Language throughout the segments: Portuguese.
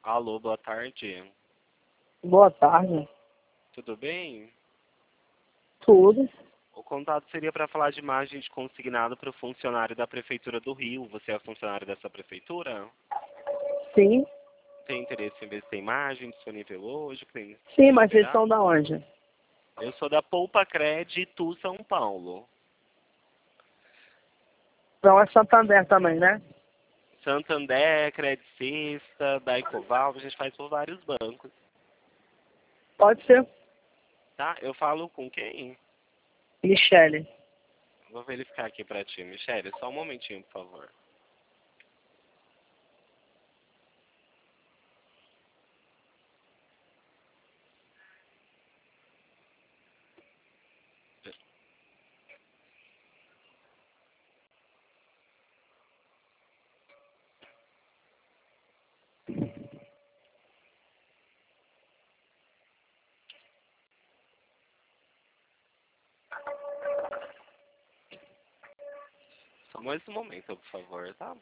Alô, boa tarde. Boa tarde. Tudo bem? Tudo. O contato seria para falar de imagem de consignado para o funcionário da Prefeitura do Rio. Você é funcionário dessa prefeitura? Sim. Tem interesse em ver se tem imagem disponível hoje? Tem Sim, mas vocês esperar? são da onde? Eu sou da Poupa Crédito São Paulo. Não, é Santander também, né? Santander, Credit Sexta, da Ecoval, a gente faz por vários bancos. Pode ser. Tá? Eu falo com quem? Michele. Vou verificar aqui para ti, Michele. Só um momentinho, por favor. Só mais um momento, por favor, tá?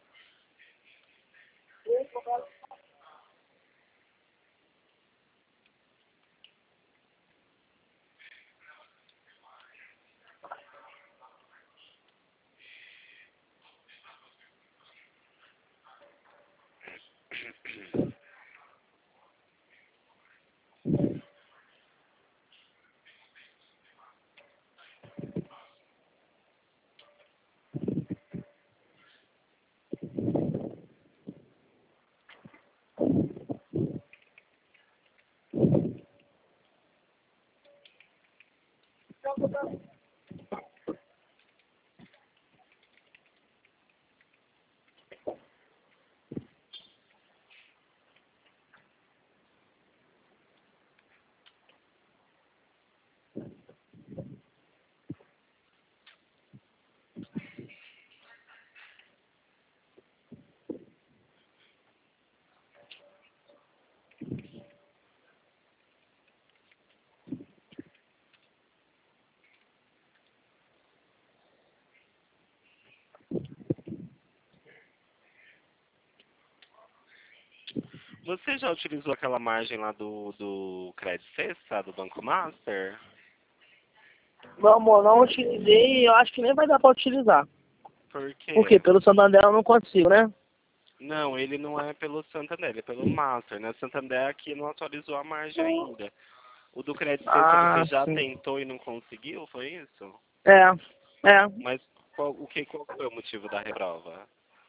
Você já utilizou aquela margem lá do Credit Sexta, do Banco Master? Meu amor, não utilizei e eu acho que nem vai dar pra utilizar. Por Por quê? quê? Pelo Santander eu não consigo, né? Não, ele não é pelo Santander, ele é pelo Master, né? Santander aqui não atualizou a margem ainda. O do Credit Sexta você Ah, já sim. tentou e não conseguiu, foi isso? É, é. Mas qual foi o motivo da reprova?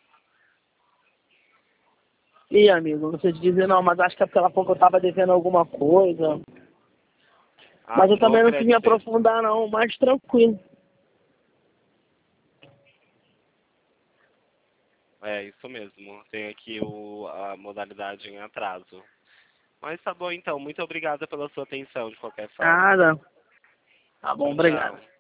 Ih, amigo, não sei te dizer não, mas acho que pela pouco eu tava devendo alguma coisa. Ah, Mas eu no também não quis me Credit Sexta. aprofundar não, mais tranquilo. É, isso mesmo. Tem aqui a modalidade em atraso. Mas tá bom então, muito obrigada pela sua atenção de qualquer forma. Nada. Tá bom, Tchau, obrigado. tchau.